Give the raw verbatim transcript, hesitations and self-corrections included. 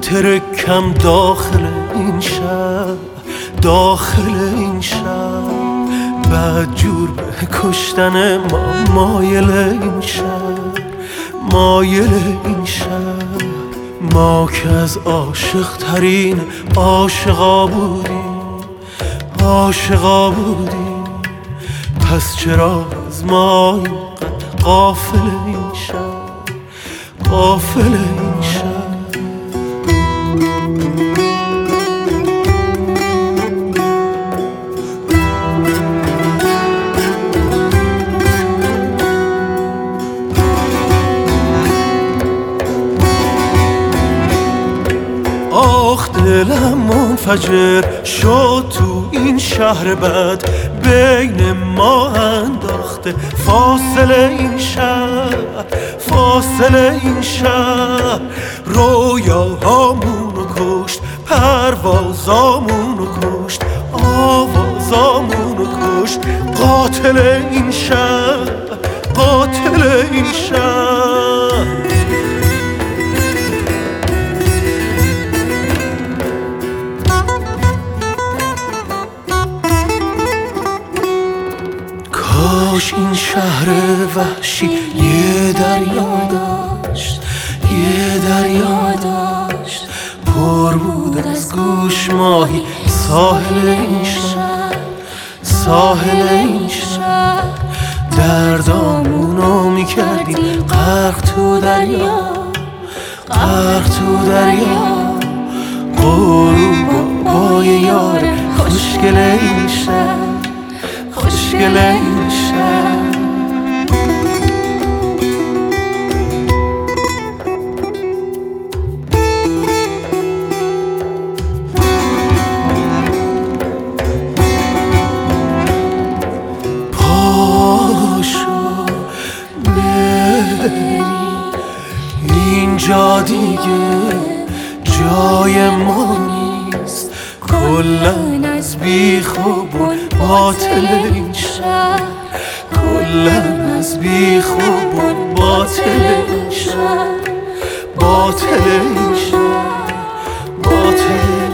مترکم داخل این شهر، داخل این شهر، بعد جور به کشتن ما مایل این شهر، مایل این شهر. ما که از عاشق ترین عاشقا بودیم، عاشقا بودیم، پس چرا از ما اینقدر غافل این شهر، غافل این شهر. آخ دلم منفجر شد تو این شهر بد، بین ما انداخته فاصله این شهر، فاصله این شهر. رویاهامونو کشت، پروازامونو کشت، آوازامونو کشت، قاتل این شهر، قاتل این شهر. کاش این شهر وحشی یه دریا داشت، یه دریا داشت، پر بود از گوش ماهی ساحل این شهر، ساحل این شهر. دردامونو میکردیم غرق تو دریا، غرق تو دریا. غروب با یار خوشگل این شهر، خوشگل این شهر. پاشو بری اینجا دیگه جای ما نیست، کلن از بیخوبون باطل این شهر، کلن از بیخوبون باطل این شهر، باطل این شهر، باطل